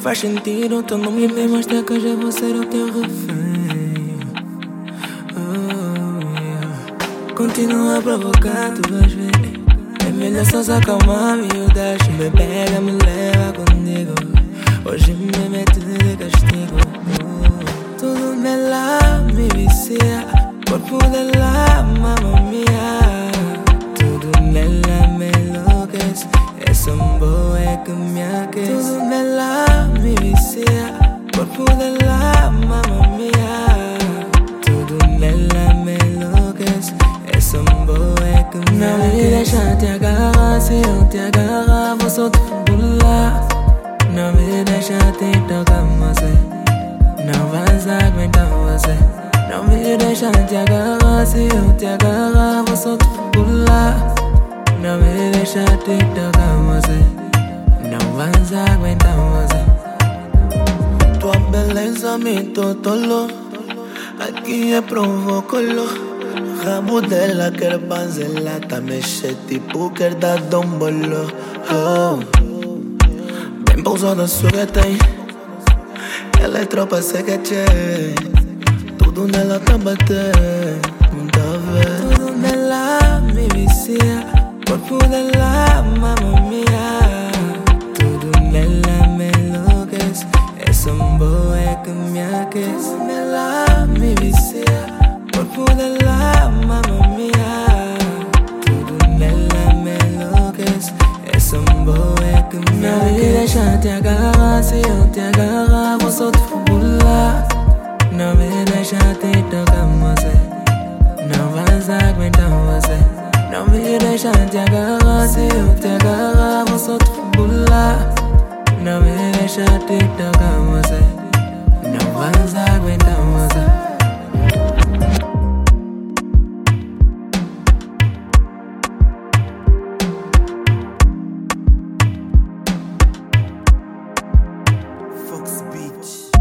faz sentido teu nome mesmo até que hoje vou ser o teu refém. Oh, yeah. Continua a provocar, tu vais ver. É melhor só se acalmar, miúdas. Me pega, me leva comigo. Hoje me mete de castigo. Tudo nela me vicia. Corpo dela, mamma mia. Tudo nela me enlouquece. Essa boa é que me aquece. Tudo nela me vicia. Corpo dela, mamma mia. Tudo nela me enlouquece. Essa boa é que me aquece. Não me deixa te agarrar. Se eu te agarrar, vou só te pular. Não me deixa te tocar, você. Não vais aguentar você. Não me deixa te agarrar. Se eu te agarrar, vou só te pular. Não me deixa te tocar, você. Não vais aguentar você. Tua beleza me totolou. Aqui é provocolo. Rabo dela quer banzela. Tá mexe tipo quer dar dombolo. Oh. Bem pousada sua tem. Ela é tropa seca, tchê. Tudo nela tá bater. Não tá vendo. Tudo nela me vicia. Corpo dela, mamma mia. Tudo nela me enlouquece. Essa boa é que me aquece. Tudo nela me vicia. Corpo dela, mamma mia. Tudo nela me enlouquece. Essa boa é que me aquece. Não me deixa te agarrar. Se eu te agarrar, vou só te pular. Não me deixa te tocar, você. Não vais aguentar você. Não me deixa te agarrar. Se eu te agarrar, vou só te pular. Não me deixa te tocar, você. Não vais aguentar você. Fox Beach.